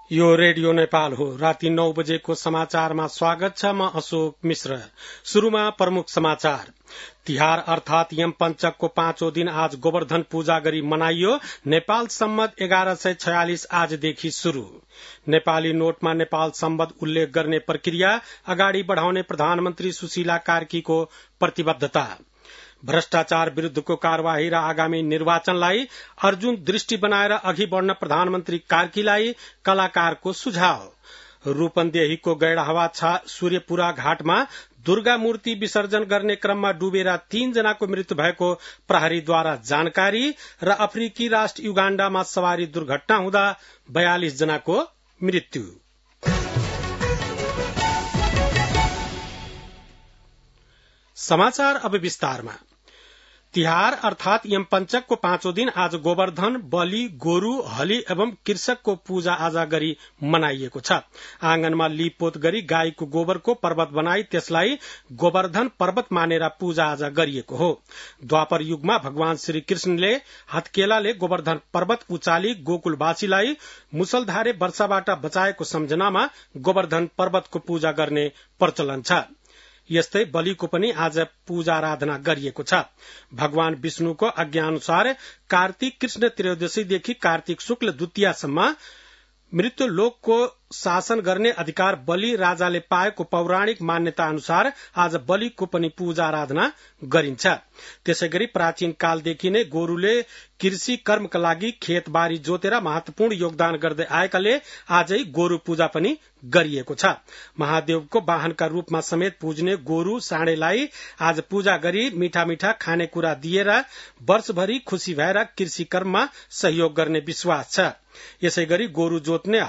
यो रेडियो नेपाल हो। राति 9 बजेको समाचारमा स्वागत छ। म अशोक मिश्र। शुरूमा प्रमुख समाचार। तिहार अर्थात यम पंचकको 5औं दिन आज गोवर्धन पूजा गरी मनाइयो। नेपाल सम्वत 1146 आजदेखि शुरू। नेपाली नोटमा नेपाल सम्वत उल्लेख गर्ने प्रक्रिया अगाडि बढ़ाउने प्रधानमन्त्री सुशीला कार्कीको प्रतिबद्धता। भ्रष्टाचार विरूद्धको कार्यवाही र आगामी निर्वाचनलाई अर्जुन दृष्टि बनाएर अघि बढ़न प्रधानमन्त्री कार्कीलाई कलाकारको सुझाव। रूपन्देहीको गैड़ाहवा सूर्यपुरा घाटमा दुर्गा मूर्ति विसर्जन गर्ने क्रममा डुबेर 3 जनाको मृत्यु भएको प्रहरीद्वारा जानकारी र अफ्रिकी राष्ट्र युगाण्डामा सवारी दुर्घटना हुँदा 42 जनाको मृत्यु। समाचार अब विस्तारमा। तिहार अर्थात यम पंचकको 5औं दिन आज गोवर्धन, बलि, गोरु, हली एवं कृषकको पूजा आजा गरी मनाइएको छ। आँगनमा लिपपोत गरी गाईको गोबरको पर्वत बनाई त्यसलाई गोवर्धन पर्वत मानेर पूजा आजा गरिएको हो। द्वापर युगमा भगवान श्री कृष्णले हत्केलाले गोवर्धन पर्वत उचाली गोकुलवासीलाई मुसलधारे वर्षाबाट बचाएको सम्झनामा गोवर्धन पर्वतको पूजा गर्ने प्रचलन छ। यस्तै बलिको पनि आज पूजा आराधना गरिएको छ। भगवान विष्णुको आज्ञाअनुसार कार्तिक कृष्ण त्रयोदशीदेखि कार्तिक शुक्ल द्वितीयासम्म मृत्यु लोकको शासन गर्ने अधिकार बलि राजाले पाएको पौराणिक मान्यता अनुसार आज बलिको पनि पूजा आराधना गरिन्छ। त्यसैगरी प्राचीन कालदेखि नै गोरुले कृषि कर्मका लागि खेतबारी जोतेर महत्वपूर्ण योगदान गर्दै आएकाले आजै गोरु पूजा पनि गरिएको छ। महादेवको वाहनका रूपमा समेत पूज्ने गोरु साँडेलाई आज पूजा गरी मीठा मीठा खानेकुरा दिएर वर्षभरि खुशी भएर कृषि कर्ममा सहयोग गर्ने विश्वास छ। यसैगरी गोरु जोत्ने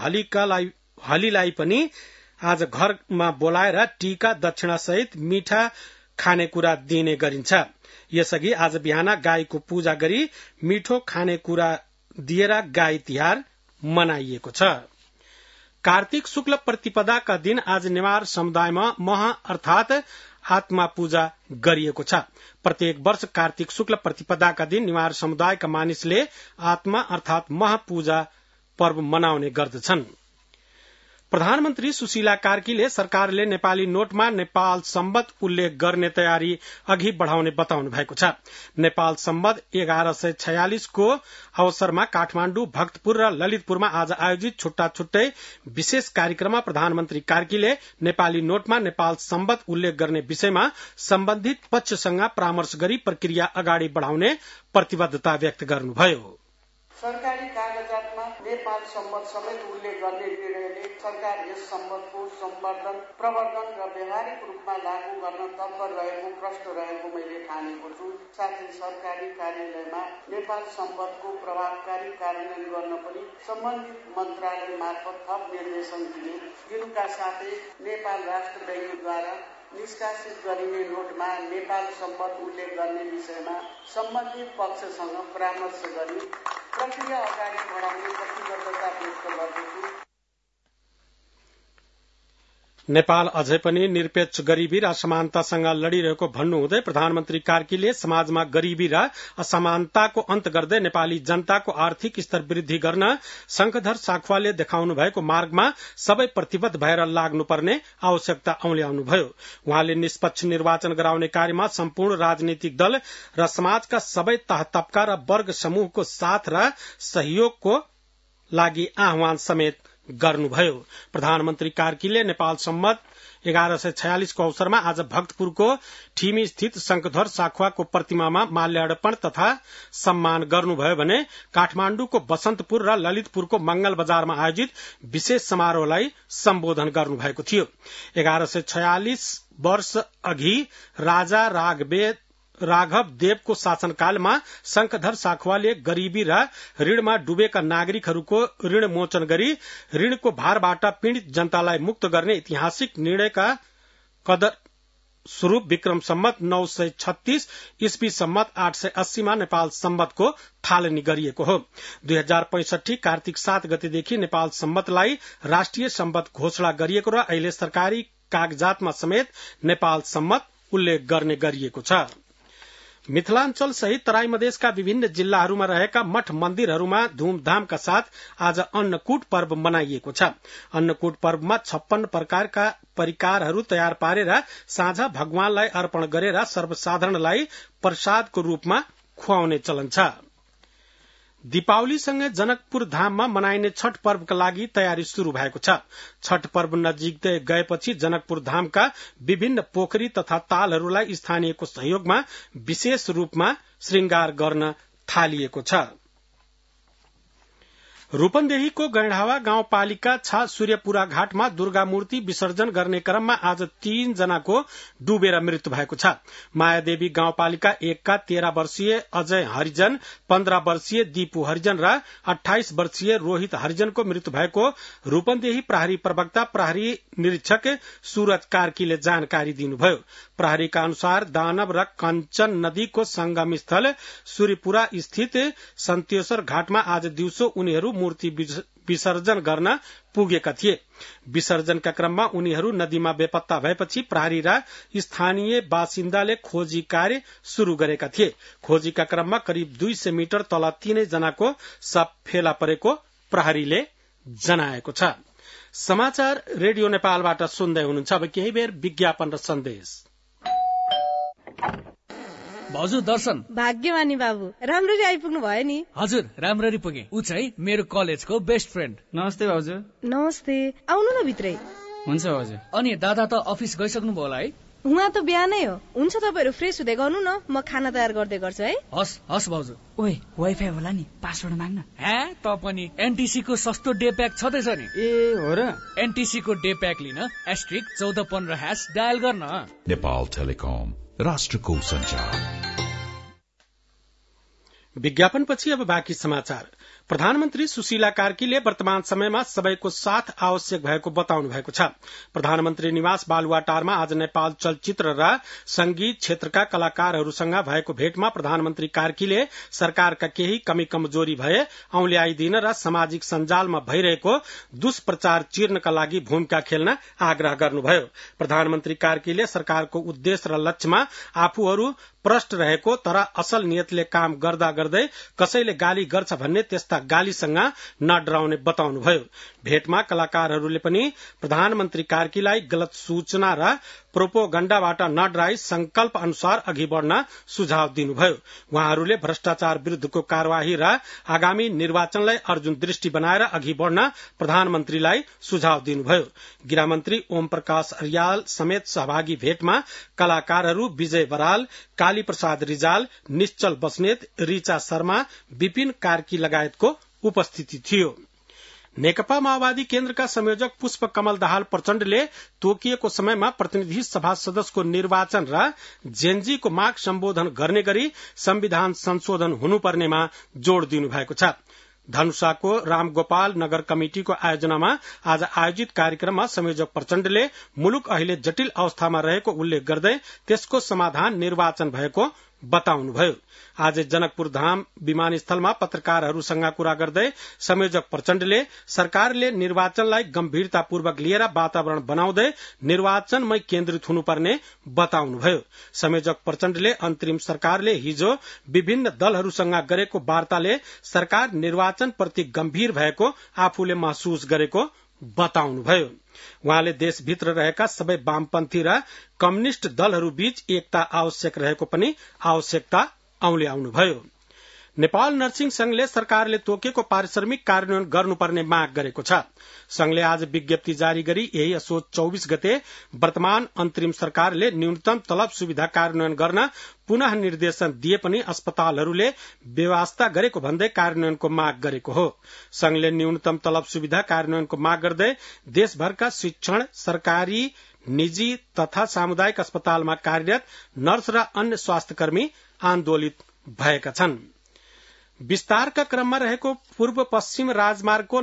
हलीलाई पनि आज घरमा बोलाएर टीका दक्षिणा सहित मीठा खानेकुरा दिने गरिन्छ। यसअघि आज बिहान गाईको पूजा गरी मीठो खानेकुरा दिएर गाई तिहार मनाइएको छ। कार्तिक शुक्ल प्रतिपदाका दिन आज नेवार समुदायमा मह अर्थात आत्मा पूजा गरिएको छ। प्रत्येक वर्ष कार्तिक शुक्ल प्रतिपदाका दिन नेवार समुदायका मानिसले आत्मा अर्थात मह पूजा पर्व मनाउने गर्दछन्। प्रधानमन्त्री सुशीला कार्कीले सरकारले नेपाली नोटमा नेपाल सम्वत उल्लेख गर्ने तयारी अघि बढ़ाउने बताउनु भएको छ। नेपाल सम्वत 1146 को अवसरमा काठमाण्डु, भक्तपुर र ललितपुरमा आज आयोजित छुट्टा छुट्टै विशेष कार्यक्रममा प्रधानमन्त्री कार्कीले नेपाली नोटमा नेपाल सम्वत उल्लेख गर्ने विषयमा सम्बन्धित पक्षसँग परामर्श गरी प्रक्रिया अगाडि बढ़ाउने प्रतिबद्धता व्यक्त गर्नुभयो। सरकारी कागजातमा नेपाल सम्वत समेत उल्लेख गर्ने निर्णयले सरकार यस सम्वतको सम्वर्धन, प्रवर्धन र व्यावहारिक रूपमा लागू गर्न तत्पर रहेको प्रश्न रहेको मैले ठानेको छु। साथै सरकारी कार्यालयमा नेपाल सम्वतको प्रभावकारी कार्यान्वयन गर्न पनि सम्बन्धित मन्त्रालय मार्फत थप निर्देशन दिनुका साथै नेपाल राष्ट्र बैंकद्वारा निष्कासित गरिने नोटमा नेपाल सम्वत उल्लेख गर्ने विषयमा सम्बन्धित पक्षसँग परामर्श गरी प्रक्रिया अगाडि बढाउने प्रतिबद्धता व्यक्त गर्दछु। नेपाल अझै पनि निरपेक्ष गरीबी र असमानतासँग लड़िरहेको भन्नुहुँदै प्रधानमन्त्री कार्कीले समाजमा गरीबी र असमानताको अन्त गर्दै नेपाली जनताको आर्थिक स्तर वृद्धि गर्न शंखधर साखुवाले देखाउनु भएको मार्गमा सबै प्रतिबद्ध भएर लाग्नुपर्ने आवश्यकता औल्याउनुभयो। उहाँले निष्पक्ष निर्वाचन गराउने कार्यमा सम्पूर्ण राजनीतिक दल र समाजका सबै तह तबका र वर्ग समूहको साथ र सहयोगको लागि आह्वान समेत गर्नुभयो। प्रधानमन्त्री कार्कीले नेपाल सम्वत 1146 को अवसरमा आज भक्तपुरको ठिमी स्थित शंखधर साखुवाको प्रतिमामा माल्यार्पण तथा सम्मान गर्नुभयो भने काठमाण्डुको बसन्तपुर र ललितपुरको मंगल बजारमा आयोजित विशेष समारोहलाई सम्बोधन गर्नुभएको थियो। 1146 वर्ष अघि राजा राघव देवको शासनकालमा शंखधर साखुवाले गरीबी र ऋणमा डुबेका नागरिकहरूको ऋण मोचन गरी ऋणको भारबाट पीड़ित जनतालाई मुक्त गर्ने ऐतिहासिक निर्णयका कदर स्वरूप विक्रम सम्वत 936 ईस्वी सम्वत 880 मा नेपाल सम्वतको थालनी गरिएको हो। 2065 कार्तिक 7 गतेदेखि नेपाल सम्वतलाई राष्ट्रिय सम्वत घोषणा गरिएको र अहिले सरकारी कागजातमा समेत नेपाल सम्वत उल्लेख गर्ने गरिएको छ। मिथिलाञ्चल सहित तराई मधेसका विभिन्न जिल्लाहरूमा रहेका मठ मन्दिरहरूमा धूमधामका साथ आज अन्नकूट पर्व मनाइएको छ। अन्नकूट पर्वमा 56 प्रकारका परिकारहरू तयार पारेर साँझ भगवानलाई अर्पण गरेर सर्वसाधारणलाई प्रसादको रूपमा खुवाउने चलन छ। दीपावलीसँगै जनकपुर धाममा मनाइने छठ पर्वका लागि तयारी शुरू भएको छ। छठ पर्व नजिकै गएपछि जनकपुर धामका विभिन्न पोखरी तथा तालहरूलाई स्थानीयको सहयोगमा विशेष रूपमा श्रृंगार गर्न थालिएको छ। रूपन्देहीको गैंडावा गाउँपालिका 6 सूर्यपुरा घाटमा दुर्गा मूर्ति विसर्जन गर्ने क्रममा आज 3 जनाको डुबेर मृत्यु भएको छ। मायादेवी गाउँपालिका 1 का 13 वर्षीय अजय हरिजन, 15 वर्षीय दीपू हरिजन र 28 वर्षीय रोहित हरिजनको मृत्यु भएको रूपन्देही प्रहरी प्रवक्ता प्रहरी निरीक्षक सूरज कार्कीले जानकारी दिनुभयो। प्रहरीका अनुसार दानव र कञ्चन नदीको संगम स्थल सूर्यपुरा स्थित सन्तेश्वर घाटमा आज दिउँसो उनीहरू मूर्ति विसर्जन गर्न पुगेका थिए। विसर्जनका क्रममा उनीहरू नदीमा बेपत्ता भएपछि प्रहरी र स्थानीय बासिन्दाले खोजी कार्य शुरू गरेका थिए। खोजीका क्रममा करिब 200 मिटर तल 3 जनाको शव फेला परेको प्रहरीले जनाएको छ। समाचार रेडियो नेपालबाट सुन्दै हुनुहुन्छ। अब केही बेर विज्ञापन र सन्देश। भाउजू दर्शन। भाग्यमानी बाबु, राम्ररी आइपुग्नु भयो नि। हजुर, राम्ररी पुगे। ऊ चाहिँ मेरो कलेजको बेस्ट फ्रेन्ड। नमस्ते भाउजू। नमस्ते, आउनु न भित्रै। हुन्छ भाउजू। अनि दादा त अफिस गइसक्नु भयो होला है? उहाँ त बिहानै हो। हुन्छ, तपाईहरु फ्रेस हुँदै गर्नु न, म खाना तयार गर्दै गर्छु है। हस् हस् भाउजू। ओए, वाइफाई होला नि, पासवर्ड माग्न। हे, त पनि एनटीसी को सस्तो डे प्याक छदैछ नि। ए हो र? एनटीसी को डे प्याक लिन *1415# डायल गर्न। नेपाल टेलिकम, राष्ट्रको सञ्चार। विज्ञापनपछि अब बाँकी समाचार। प्रधानमन्त्री सुशीला कार्कीले वर्तमान समयमा सबैको साथ आवश्यक भएको बताउनु भएको छ। प्रधानमन्त्री निवास बालुवाटारमा आज नेपाल चलचित्र र संगीत क्षेत्रका कलाकारहरूसँग भएको भेटमा प्रधानमन्त्री कार्कीले सरकारका केही कमी कमजोरी भए औल्याइदिन र सामाजिक सञ्जालमा भइरहेको दुष्प्रचार चिर्नका लागि भूमिका खेल्न आग्रह गर्नुभयो। प्रधानमन्त्री कार्कीले सरकारको उद्देश्य र लक्ष्यमा आफूहरू प्रष्ट रहेको तर असल नियतले काम गर्दा गर्दै कसैले गाली गर्छ भन्ने त्यस्ता गालीसँग नडराउने बताउनुभयो। भेटमा कलाकारहरूले पनि प्रधानमन्त्री कार्कीलाई गलत सूचना र प्रोपोगण्डाबाट नडराई संकल्प अनुसार अघि बढ़न सुझाव दिनुभयो। उहाँहरूले भ्रष्टाचार विरूद्धको कार्यवाही र आगामी निर्वाचनलाई अर्जुन दृष्टि बनाएर अघि बढ़न प्रधानमन्त्रीलाई सुझाव दिनुभयो। गृहमन्त्री ओम प्रकाश अर्याल समेत सहभागी भेटमा कलाकारहरू विजय बराल, काली प्रसाद रिजाल, निश्चल बस्नेत, रिचा शर्मा, विपिन कार्की लगायतको उपस्थिति थियो। नेकपा माओवादी केन्द्रका संयोजक पुष्प कमल दाहाल प्रचण्डले तोकिएको समयमा प्रतिनिधि सभा सदस्यको निर्वाचन र जेनजीको माग सम्बोधन गर्ने गरी संविधान संशोधन हुनुपर्नेमा जोड़ दिनु भएको छ। धनुषाको रामगोपाल नगर कमिटिको आयोजनामा आज आयोजित कार्यक्रममा संयोजक प्रचण्डले मुलुक अहिले जटिल अवस्थामा रहेको उल्लेख गर्दै त्यसको समाधान निर्वाचन भएको बताउनुभयो। आज जनकपुर धाम विमानस्थलमा पत्रकारहरूसँग कुरा गर्दै संयोजक प्रचण्डले सरकारले निर्वाचनलाई गम्भीरतापूर्वक लिएर वातावरण बनाउँदै निर्वाचनमै केन्द्रित हुनुपर्ने बताउनुभयो। संयोजक प्रचण्डले अन्तरिम सरकारले हिजो विभिन्न दलहरूसँग गरेको वार्ताले सरकार निर्वाचनप्रति गम्भीर भएको आफूले महसुस गरेको बताउनुभयो। उहाँले देशभित्र रहेका सबै वामपन्थी र कम्युनिष्ट दलहरूबीच एकता आवश्यक रहेको पनि आवश्यकता औल्याउनुभयो। नेपाल नर्सिङ संघले सरकारले तोकेको पारिश्रमिक कार्यान्वयन गर्नुपर्ने माग गरेको छ। संघले आज विज्ञप्ति जारी गरी यही असोज 24 गते वर्तमान अन्तरिम सरकारले न्यूनतम तलब सुविधा कार्यान्वयन गर्न पुनः निर्देशन दिए पनि अस्पतालहरूले व्यवस्था गरेको भन्दै कार्यान्वयनको माग गरेको हो। संघले न्यूनतम तलब सुविधा कार्यान्वयनको माग गर्दै देशभरका शिक्षण, सरकारी, निजी तथा सामुदायिक अस्पतालमा कार्यरत नर्स र अन्य स्वास्थ्यकर्मी आन्दोलित भएका छन्। विस्तारका क्रममा रहेको पूर्व पश्चिम राजमार्गको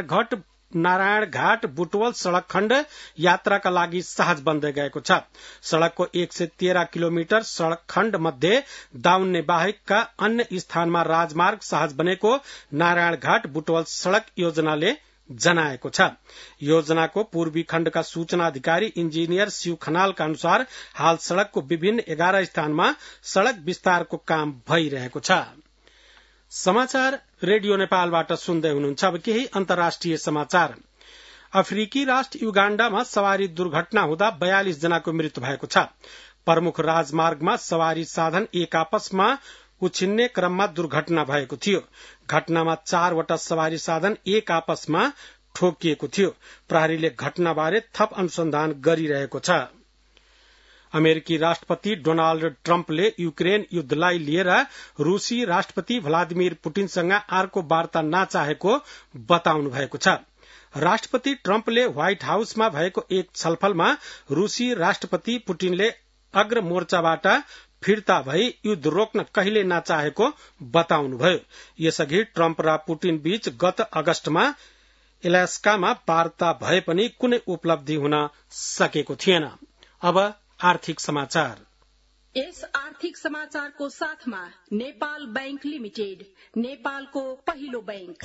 नारायणघाट बुटवल सड़क खण्ड यात्राका लागि सहज बन्दै गएको छ। सड़कको 113 किलोमिटर सड़क खण्ड मध्ये दाउन्ने बाहेकका अन्य स्थानमा राजमार्ग सहज बनेको नारायणघाट बुटवल सड़क योजनाले जनाएको छ। योजनाको पूर्वी खण्डका सूचना अधिकारी इन्जिनियर शिव खनालका अनुसार हाल सड़कको विभिन्न 11 स्थानमा सड़क विस्तारको काम भइरहेको छ। समाचार रेडियो नेपालबाट सुन्दै हुनुहुन्छ। अब केही अन्तर्राष्ट्रिय समाचार। अफ्रिकी राष्ट्र युगाण्डामा सवारी दुर्घटना हुँदा 42 जनाको मृत्यु भएको छ। प्रमुख राजमार्गमा सवारी साधन एक आपसमा उछिन्ने क्रममा दुर्घटना भएको थियो। घटनामा 4 वटा सवारी साधन एक आपसमा ठोकिएको थियो। प्रहरीले घटनाबारे थप अनुसन्धान गरिरहेको छ। अमेरिकी राष्ट्रपति डोनाल्ड ट्रम्पले युक्रेन युद्धलाई लिएर रूसी राष्ट्रपति भ्लादिमिर पुटिनसँग अर्को वार्ता नचाहेको बताउनु भएको छ। राष्ट्रपति ट्रम्पले व्हाइट हाउसमा भएको एक छलफलमा रूसी राष्ट्रपति पुटिनले अग्र मोर्चाबाट फिर्ता भई युद्ध रोक्न कहिले नचाहेको बताउनुभयो। यसअघि ट्रम्प र पुटिन बीच गत अगस्तमा एलास्कामा वार्ता भए पनि कुनै उपलब्धि हुन सकेको थिएन। अब आर्थिक समाचार। यस आर्थिक समाचारको साथमा नेपाल बैंक लिमिटेड, नेपालको पहिलो बैंक।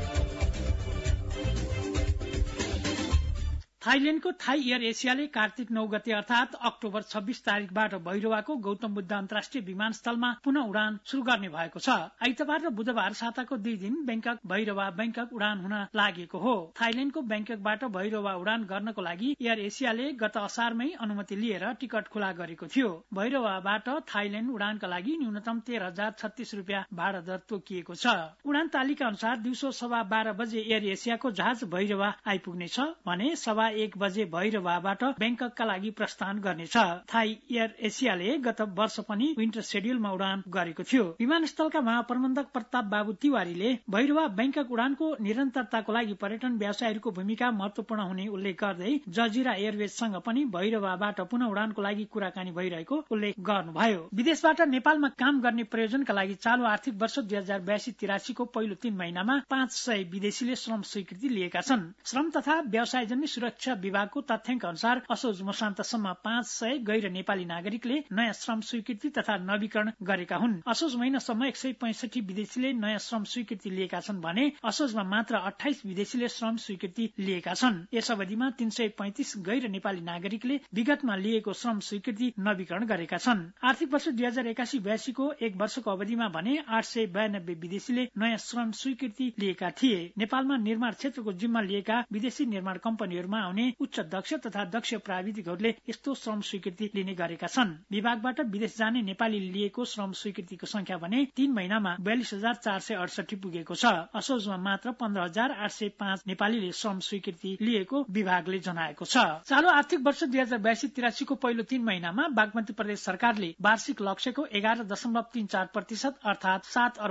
थाइल्याण्डको थाई एयर एसियाले कार्तिक 9 गते अर्थात अक्टोबर 26 तारिकबाट भैरवाको गौतम बुद्ध अन्तर्राष्ट्रिय विमानस्थलमा पुनः उडान शुरू गर्ने भएको छ। आइतबार र बुधबार साताको 2 दिन बैंकक भैरवा बैंकक उडान हुन लागेको हो। थाइल्याण्डको बैंककबाट भैरवा उडान गर्नको लागि एयर एसियाले गत असारमै अनुमति लिएर टिकट खुला गरेको थियो। भैरवाबाट थाइल्याण्ड उडानका लागि न्यूनतम 13,036 रुपियाँ भाडा दर तोकिएको छ। उडान तालिका अनुसार दिउँसो 12:15 बजे एयर एसियाको जहाज भैरवा आइपुग्नेछ भने 1 बजे भैरवाबाट बैंककका लागि प्रस्थान गर्नेछ। थाई एयर एसियाले गत वर्ष पनि विन्टर शेड्यूलमा उडान गरेको थियो। विमानस्थलका महाप्रबन्धक प्रताप बाबु तिवारीले भैरवा बैंकक उडानको निरन्तरताको लागि पर्यटन व्यवसायीहरूको भूमिका महत्वपूर्ण हुने उल्लेख गर्दै जजिरा एयरवेजसँग पनि भैरवाबाट पुनः उडानको लागि कुराकानी भइरहेको उल्लेख गर्नुभयो। विदेशबाट नेपालमा काम गर्ने प्रयोजनका लागि चालू आर्थिक वर्ष 2082-83 को पहिलो 3 महिनामा 500 विदेशीले श्रम स्वीकृति लिएका छन्। श्रम तथा व्यवसायजन्य सुरक्षा विभागको तथ्याङ्क अनुसार असोज मसान्तसम्म 500 गैर नेपाली नागरिकले नयाँ श्रम स्वीकृति तथा नवीकरण गरेका हुन्। असोज महिनासम्म 165 विदेशीले नयाँ श्रम स्वीकृति लिएका छन् भने असोजमा मात्र 28 विदेशीले श्रम स्वीकृति लिएका छन्। यस अवधिमा 335 गैर नेपाली नागरिकले विगतमा लिएको श्रम स्वीकृति नवीकरण गरेका छन्। आर्थिक वर्ष 2081-82 को एक वर्षको अवधिमा भने 892 विदेशीले नयाँ श्रम स्वीकृति लिएका थिए। नेपालमा निर्माण क्षेत्रको जिम्मा लिएका विदेशी निर्माण कम्पनीहरूमा आउने उच्च दक्ष तथा दक्ष प्राविधिकहरूले यस्तो श्रम स्वीकृति लिने गरेका छन्। विभागबाट विदेश जाने नेपाली लिएको श्रम स्वीकृतिको संख्या भने 3 महिनामा 42,468 पुगेको छ। असोजमा मात्र 15,805 नेपालीले श्रम स्वीकृति लिएको विभागले जनाएको छ। चालू आर्थिक वर्ष 2082-83 को पहिलो 3 महिनामा बागमती प्रदेश सरकारले वार्षिक लक्ष्यको 11.34% अर्थात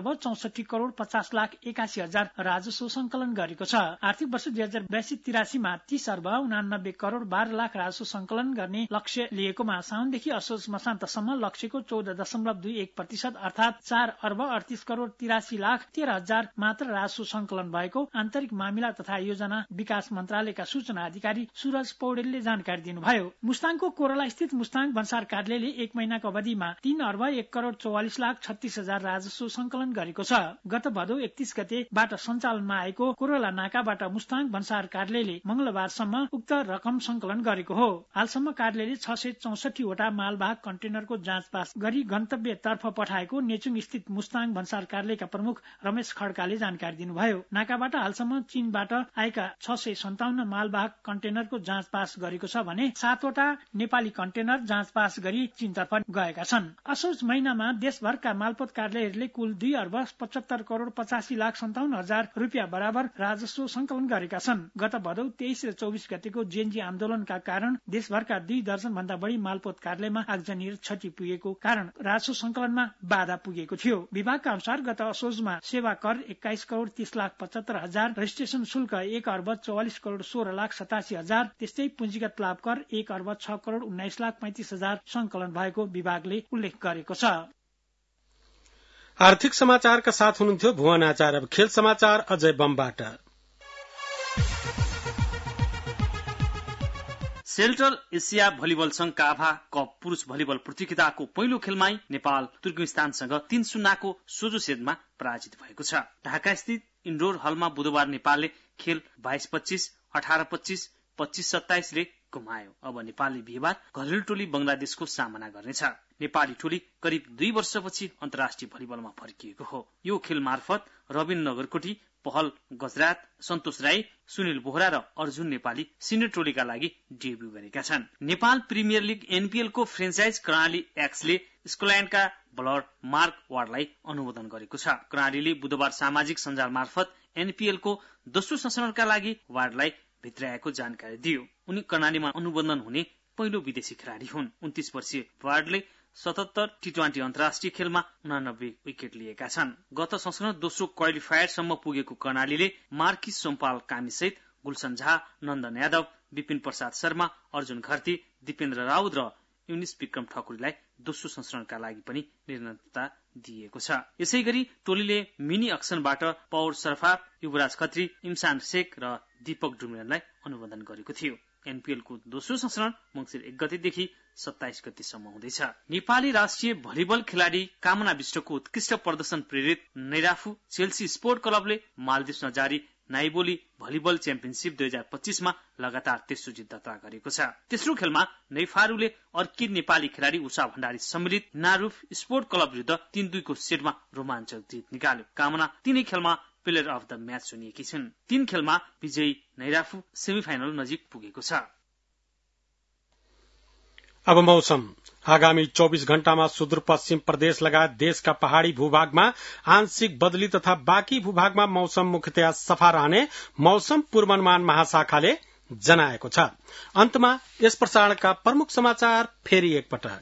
7,64,50,81,000 राजस्व संकलन गरेको छ। आर्थिक वर्ष 2082-83 मा 30,89 करोड़ 12 लाख राजस्व संकलन गर्ने लक्ष्य लिएकोमा साउनदेखि असोज मसान्तसम्म लक्ष्यको 14.21% अर्थात 4,38 करोड़ 83 लाख 13,000 मात्र राजस्व संकलन भएको आन्तरिक मामिला तथा योजना विकास मन्त्रालयका सूचना अधिकारी सूरज पौडेलले जानकारी दिनुभयो। मुस्ताङको कोरला स्थित मुस्ताङ भन्सार कार्यालयले 1 महिनाको अवधिमा 3,01 करोड़ 44 लाख 36,000 राजस्व संकलन गरेको छ। गत भदौ 31 गतेबाट सञ्चालनमा आएको कोरला नाकाबाट मुस्ताङ भन्सार कार्यालयले मंगलबारसम्म उक्त रकम संकलन गरेको हो। हालसम्म कार्यालयले 664 वटा मालवाहक कन्टेनरको जाँच पास गरी गन्तव्यतर्फ पठाएको नेचुङ स्थित मुस्ताङ भन्सार कार्यालयका प्रमुख रमेश खड्काले जानकारी दिनुभयो। नाकाबाट हालसम्म चीनबाट आएका 657 मालवाहक कन्टेनरको जाँच पास गरेको छ भने 7 वटा नेपाली कन्टेनर जाँच पास गरी चीनतर्फ गएका छन्। असोज महिनामा देशभरका मालपोत कार्यालयहरूले कुल 2,75 करोड़ 85 लाख 57,000 रुपियाँ बराबर राजस्व संकलन गरेका छन्। गत भदौ 23 र 24 गतेको जेएनजी आन्दोलनका कारण देशभरका 2 दर्जन भन्दा बढी मालपोत कार्यालयमा आगजनी र क्षति पुगेको कारण राजस्व संकलनमा बाधा पुगेको थियो। विभागका अनुसार गत असोजमा सेवा कर 21 करोड़ 30 लाख 75,000, रजिस्ट्रेशन शुल्क 1 अर्ब 44 करोड़ 16 लाख 87,000, त्यस्तै पुँजीगत लाभ कर 1 अर्ब 6 करोड़ 19 लाख 35,000 संकलन भएको विभागले उल्लेख गरेको छ। आर्थिक समाचारका साथ हुनुहुन्थ्यो भुवन आचार्य। अब खेल समाचार अजय बमबाट। सेन्ट्रल एसिया भलिबल संघ काभा कप पुरूष भलिबल प्रतियोगिताको पहिलो खेलमै नेपाल तुर्कमेनिस्तानसँग 3-0 को सोझो सेटमा पराजित भएको छ। ढाका स्थित इन्डोर हलमा बुधबार नेपालले खेल 22-25, 18-25, 25-27 ले गुमायो। अब नेपाली बिहीबार घरेलु टोली बंगलादेशको सामना गर्नेछ। नेपाली टोली करिब 2 वर्षपछि अन्तर्राष्ट्रिय भलिबलमा फर्किएको हो। यो खेल मार्फत रविन नगरकोटी, पहल गजरात, सन्तोष राई, सुनिल बोहरा र अर्जुन नेपाली सिनियर टोलीका लागि डेब्यू गरेका छन्। नेपाल प्रिमियर लीग एनपीएल को फ्रेन्चाइज कर्णाली एक्सले स्कटल्याण्डका बलर मार्क वार्डलाई अनुमोदन गरेको छ। कर्णालीले बुधबार सामाजिक सञ्जाल मार्फत एनपीएल को दोस्रो संस्करणका लागि वार्डलाई भित्राएको जानकारी दियो। उनी कर्णालीमा अनुबन्धन हुने पहिलो विदेशी खेलाडी हुन्। 29 वर्षीय वार्डले 77 टी20 अन्तर्राष्ट्रिय खेलमा 89 विकेट लिएका छन्। गत संस्करण दोस्रो क्वालिफायरसम्म पुगेको कर्णालीले मार्किस सोमपाल कामी सहित गुलशन झा, नन्दन यादव, विपिन प्रसाद शर्मा, अर्जुन घरती, दिपेन्द्र राउत र युनिस विक्रम ठकुरीलाई दोस्रो संस्करणका लागि पनि निर्णयता दिएको छ। यसैगरी टोलीले मिनी अक्सनबाट पौर सरफा, युवराज खत्री, इम्सान शेख र दीपक डुमिरनलाई अनुमोदन गरेको थियो। एनपीएल को दोस्रो संस्करण मंसिर 1 गतेदेखि 27 गतेसम्म हुँदैछ। नेपाली राष्ट्रिय भलिबल खेलाडी कामना विष्टको उत्कृष्ट प्रदर्शन प्रेरित नैराफु चेल्सी स्पोर्ट क्लबले मालदिप्समा जारी नाइबोली भलिबल च्याम्पियनशिप 2025 मा लगातार तेस्रो जित दर्ता गरेको छ। तेस्रो खेलमा नैफारूले अर्किड नेपाली खेलाडी उषा भण्डारी सम्मिलित नारूफ स्पोर्ट क्लब विरुद्ध 3-2 को सेटमा रोमाञ्चक जित निकाल्यो। कामना तीनै खेलमा प्लेयर अफ द म्याच चुनिएकी छिन्। 3 खेलमा विजयी नैराफु सेमिफाइनल नजिक पुगेको छ। अब मौसम। आगामी 24 घण्टामा सुदूरपश्चिम प्रदेश लगायत देशका पहाड़ी भूभागमा आंशिक बदली तथा बाँकी भूभागमा मौसम मुख्यतया सफा रहने मौसम पूर्वानुमान महाशाखाले जनाएको छ। अन्तमा यस प्रसारणका प्रमुख समाचार फेरि एकपटक।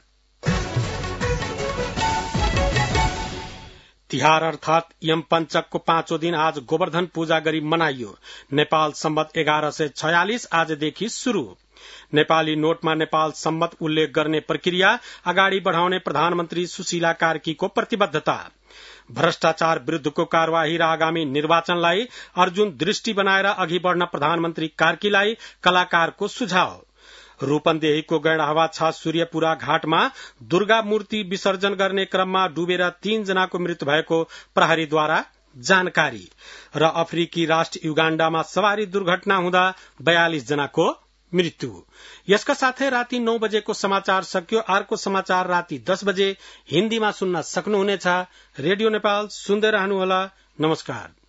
तिहार अर्थात यम पंचकको 5औं दिन आज गोवर्धन पूजा गरी मनाइयो। नेपाल सम्बत 1146 आजदेखि शुरू। नेपाली नोटमा नेपाल सम्बत उल्लेख गर्ने प्रक्रिया अगाडि बढ़ाउने प्रधानमन्त्री सुशीला कार्कीको प्रतिबद्धता। भ्रष्टाचार विरूद्धको कार्यवाही र आगामी निर्वाचनलाई अर्जुन दृष्टि बनाएर अघि बढ़न प्रधानमन्त्री कार्कीलाई कलाकारको सुझाव। रूपन्देहीको गैंडाहवा 6 सूर्यपुरा घाटमा दुर्गा मूर्ति विसर्जन गर्ने क्रममा डुबेर 3 जनाको मृत्यु भएको प्रहरीद्वारा जानकारी। र अफ्रिकी राष्ट्र युगाण्डामा सवारी दुर्घटना हुँदा 42 जनाको मृत्यु। यसका साथै राति 9 बजेको समाचार सकियो। अर्को समाचार राति 10 बजे हिन्दीमा सुन्न सक्नुहुनेछ। रेडियो नेपाल सुन्दै रहनुहोला। नमस्कार।